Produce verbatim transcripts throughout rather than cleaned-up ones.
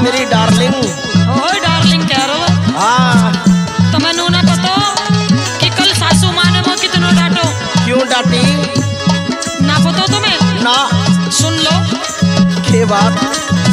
मेरी डार्लिंग। ओए डार्लिंग कह रहे हो? हाँ। तो मैनू ना पता कि कल सासू माँ ने वो कितना डांटो। क्यों डांटी? ना पता तुम्हें? ना। सुन लो के बात।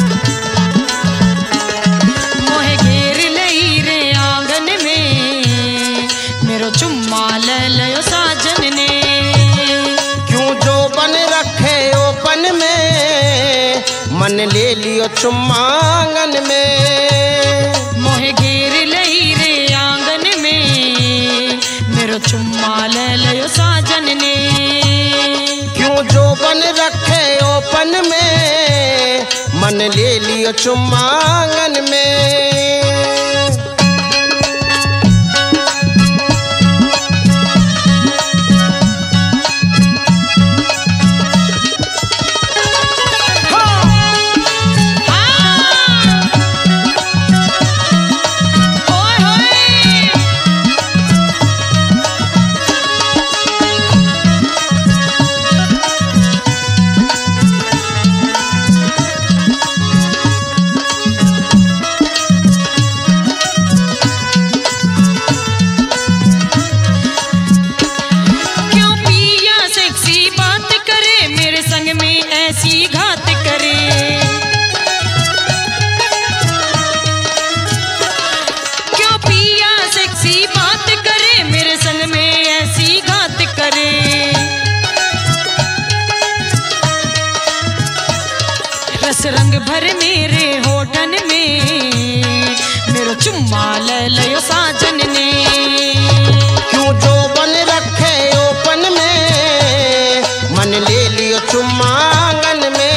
मोहे घेर लई रे आंगन में, मेरो चुम्मा ले लियो साजन ने। क्यों जो बन रखे ओपन में, मन ले लियो चुम्मा आंगन में। मोहे घेर लई रे आंगन में, मेरो चुम्मा ले लियो साजन ने। क्यों जो बन रखे ओपन में, मन ले लियो चुम्मा आंगन में। रस रंग भर मेरे होठन में, मेरो चुम्मा ले लियो साजन ने। क्यों जो बन रखे ओपन में, मन ले लियो चुम्मा आंगन में।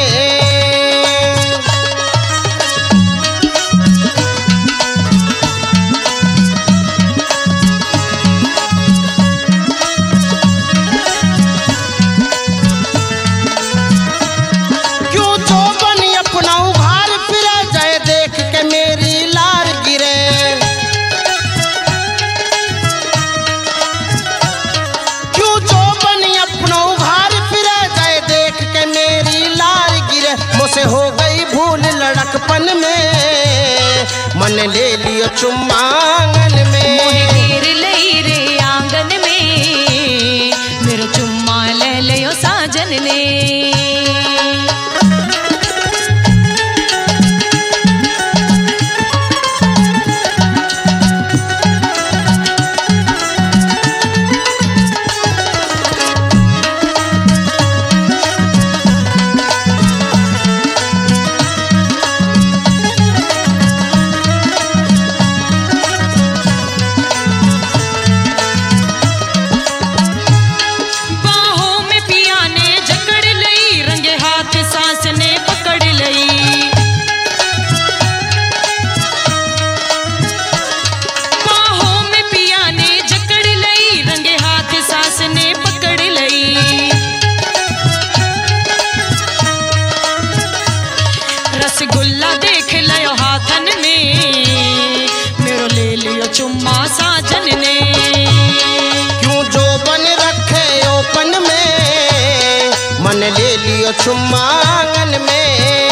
से हो गई भूल लड़कपन में, मन ले लियो चुम्मा आंगन में। मोहे घेर लई रे आंगन में, मेरो चुम्मा ले लियो साजन ने। रसगुल्ला देख लियो हाथन में, मेरो ले लियो चुम्मा साजन ने। क्यों जो बन रखे ओपन में, मन ले लियो चुम्मा आंगन में।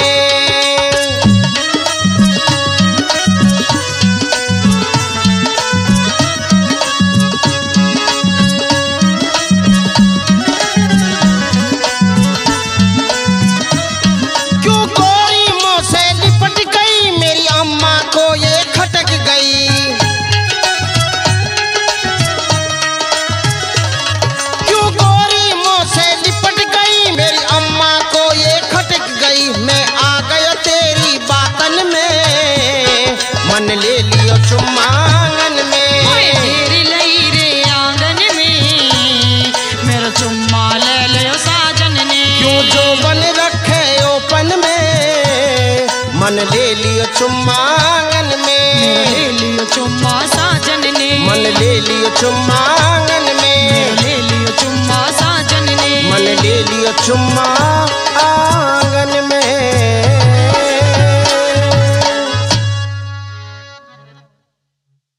मन ले लियो चुम्मा आंगन में। घेर लई रे आंगन में, मेरो चुम्मा ले लियो साजन ने। क्यों जो बन रखे ओपन में, मन ले लियो चुम्मा आंगन में। ले लियो चुम्मा साजन ने, मन ले लियो चुम्मा